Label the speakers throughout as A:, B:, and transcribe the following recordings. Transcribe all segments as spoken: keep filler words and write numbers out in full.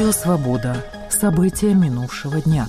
A: Радио «Свобода». События минувшего дня.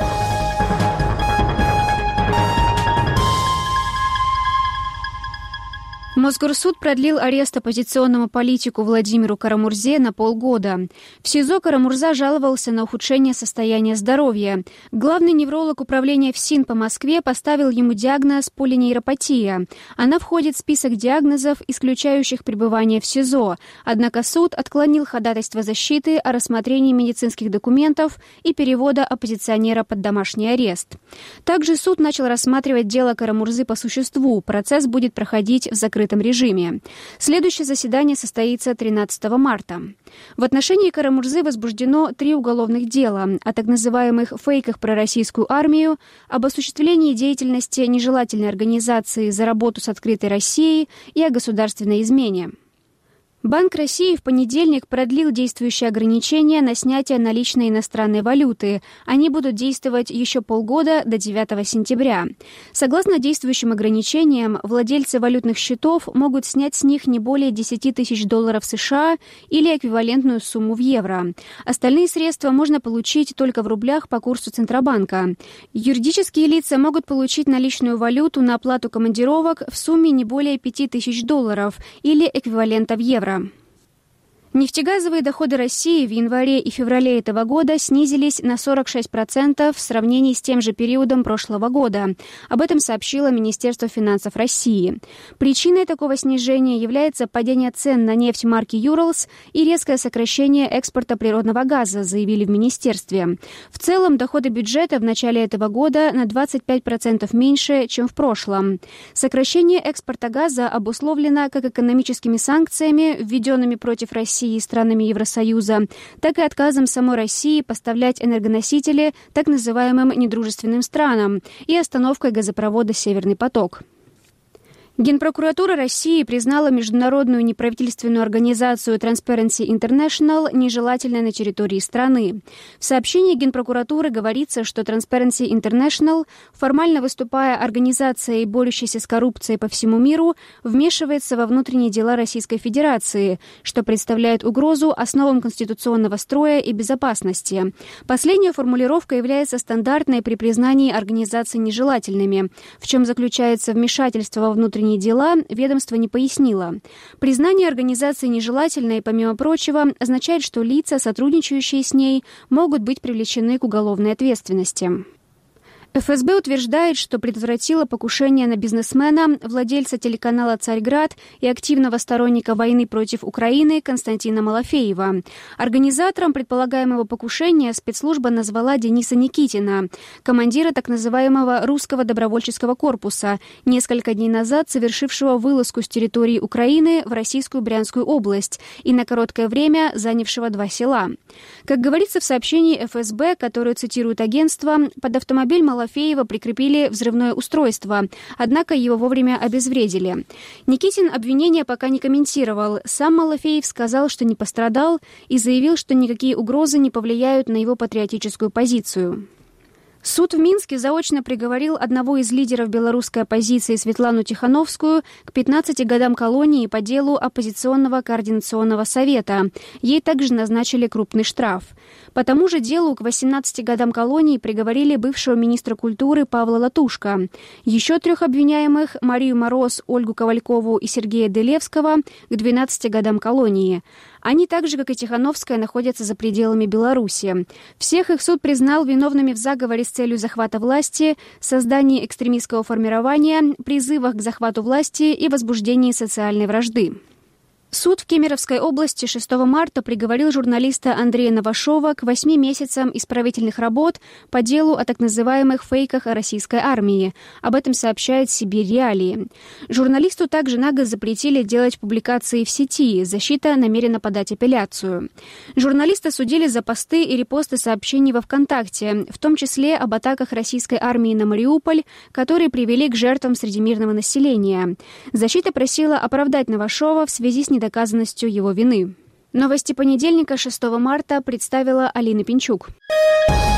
B: Мосгорсуд продлил арест оппозиционному политику Владимиру Карамурзе на полгода. В СИЗО Карамурза жаловался на ухудшение состояния здоровья. Главный невролог управления ФСИН по Москве поставил ему диагноз полинейропатия. Она входит в список диагнозов, исключающих пребывание в СИЗО. Однако суд отклонил ходатайство защиты о рассмотрении медицинских документов и перевода оппозиционера под домашний арест. Также суд начал рассматривать дело Карамурзы по существу. Процесс будет проходить в закрытом режиме. Следующее заседание состоится тринадцатого марта. В отношении Карамурзы возбуждено три уголовных дела о так называемых фейках про российскую армию, об осуществлении деятельности нежелательной организации за работу с открытой Россией и о государственной измене. Банк России в понедельник продлил действующие ограничения на снятие наличной иностранной валюты. Они будут действовать еще полгода до девятого сентября. Согласно действующим ограничениям, владельцы валютных счетов могут снять с них не более десять тысяч долларов США или эквивалентную сумму в евро. Остальные средства можно получить только в рублях по курсу Центробанка. Юридические лица могут получить наличную валюту на оплату командировок в сумме не более пять тысяч долларов или эквивалента в евро. Нефтегазовые доходы России в январе и феврале этого года снизились на сорок шесть процентов в сравнении с тем же периодом прошлого года. Об этом сообщило Министерство финансов России. Причиной такого снижения является падение цен на нефть марки «Юралс» и резкое сокращение экспорта природного газа, заявили в министерстве. В целом, доходы бюджета в начале этого года на двадцать пять процентов меньше, чем в прошлом. Сокращение экспорта газа обусловлено как экономическими санкциями, введенными против России и странами Евросоюза, так и отказом самой России поставлять энергоносители так называемым недружественным странам и остановкой газопровода «Северный поток». Генпрокуратура России признала международную неправительственную организацию Transparency International нежелательной на территории страны. В сообщении Генпрокуратуры говорится, что Transparency International, формально выступая организацией, борющейся с коррупцией по всему миру, вмешивается во внутренние дела Российской Федерации, что представляет угрозу основам конституционного строя и безопасности. Последняя формулировка является стандартной при признании организаций нежелательными. В чем заключается вмешательство во внутренние дела, ведомство не пояснило. Признание организации нежелательной, помимо прочего, означает, что лица, сотрудничающие с ней, могут быть привлечены к уголовной ответственности. эф эс бэ утверждает, что предотвратило покушение на бизнесмена, владельца телеканала «Царьград» и активного сторонника войны против Украины Константина Малафеева. Организатором предполагаемого покушения спецслужба назвала Дениса Никитина, командира так называемого русского добровольческого корпуса, несколько дней назад совершившего вылазку с территории Украины в российскую Брянскую область и на короткое время занявшего два села. Как говорится в сообщении эф эс бэ, которое цитирует агентство, под автомобиль Малафеева Малафеева прикрепили взрывное устройство, однако его вовремя обезвредили. Никитин обвинения пока не комментировал. Сам Малафеев сказал, что не пострадал, и заявил, что никакие угрозы не повлияют на его патриотическую позицию. Суд в Минске заочно приговорил одного из лидеров белорусской оппозиции Светлану Тихановскую к пятнадцати годам колонии по делу оппозиционного координационного совета. Ей также назначили крупный штраф. По тому же делу к восемнадцати годам колонии приговорили бывшего министра культуры Павла Латушко. Еще трех обвиняемых – Марию Мороз, Ольгу Ковалькову и Сергея Делевского – к двенадцати годам колонии. Они так же, как и Тихановская, находятся за пределами Беларуси. Всех их суд признал виновными в заговоре с целью захвата власти, создании экстремистского формирования, призывах к захвату власти и возбуждении социальной вражды. Суд в Кемеровской области шестого марта приговорил журналиста Андрея Новашова к восьми месяцам исправительных работ по делу о так называемых фейках о российской армии. Об этом сообщает «Сибирь Реалии». Журналисту также на год запретили делать публикации в сети. Защита намерена подать апелляцию. Журналиста судили за посты и репосты сообщений во ВКонтакте, в том числе об атаках российской армии на Мариуполь, которые привели к жертвам среди мирного населения. Защита просила оправдать Новашова в связи с недоказанностью его вины. Новости понедельника, шестого марта, представила Алина Пинчук.